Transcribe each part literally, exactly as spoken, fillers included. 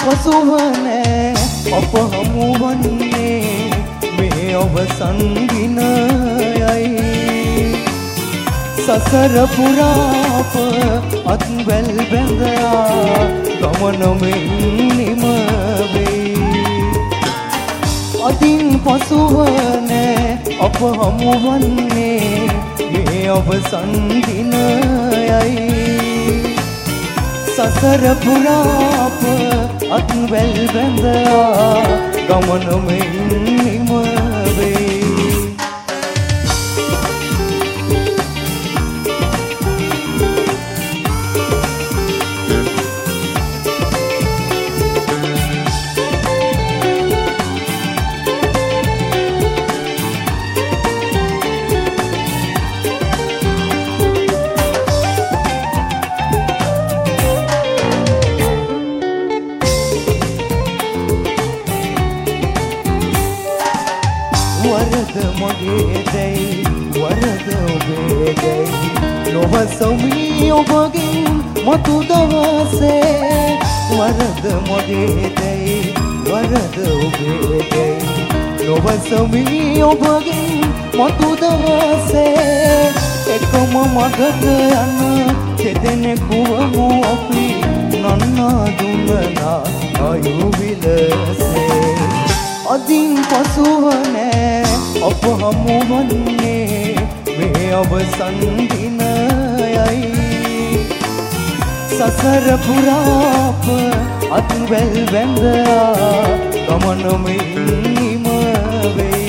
පසුවනෑ අප හමුවන්නේ මේ අවසන් දිනයයි සසර පුරාප අත්වැල් බැඳා ගමනමෙන් නිම වෙයි අදින් පසුවනෑ අප හමුවන්නේ මේ අවසන් දිනයයි සසර පුරාප අත්වැල් බැඳා ගමනමෙන් නිම වෙයි වරද මගේ දැයි වරද ඔබේ දැයි නොවසමි ඔබගෙන් මතු දවසේ වරද මගේ දැයි වරද ඔබේ දැයි නොවසමි ඔබගෙන් මතු දවසේ එකම මගට යන දෙදෙනෙකු වමු අපි නන්නා දුන්නනා අයු විලසේ අදින් පසුවනෑ අප හමුවන්නේ මේ අවසන් දිනයයි සසර පුරාප අත්වැල් බැඳා ගමනමෙන් නිම වෙයි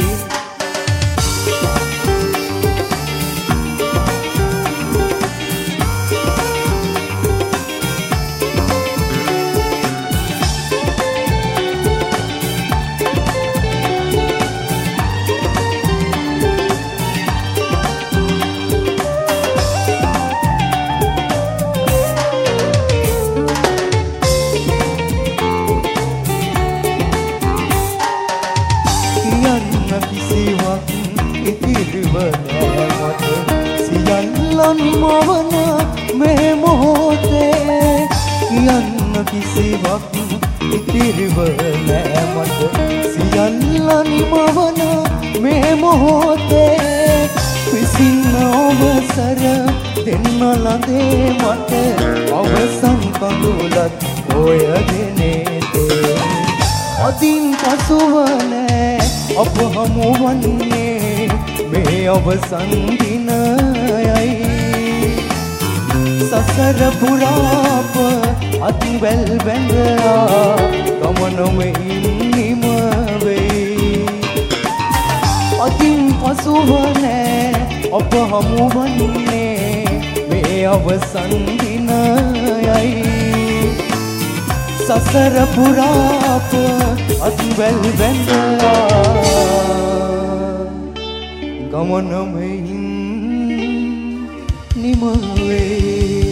කිසිවක් ඉතිරිව නෑ මට සියල්ලන් මවන මේ මොහොතේ කියන්න කිසිවක් ඉතිරිව නෑ මට සියල්ලන් මවන මේ මොහොතේ විසින්න අවසර දෙන්න ලදේ මට අවසන් කඳුලත් ඔය දිනේතේ අදින් පසුවනෑ අප හමුවන්නේ මේ අවසන් දිනයයි සසර පුරාප අත්වැල් බැඳා ගමනමෙන් නිම වෙයි අදින් පසුවනෑ අප හමුවන්නේ මේ අවසන් දිනයයි සසර පුරාප අත්වැල් බැඳා ගමනමෙන් නිම වේ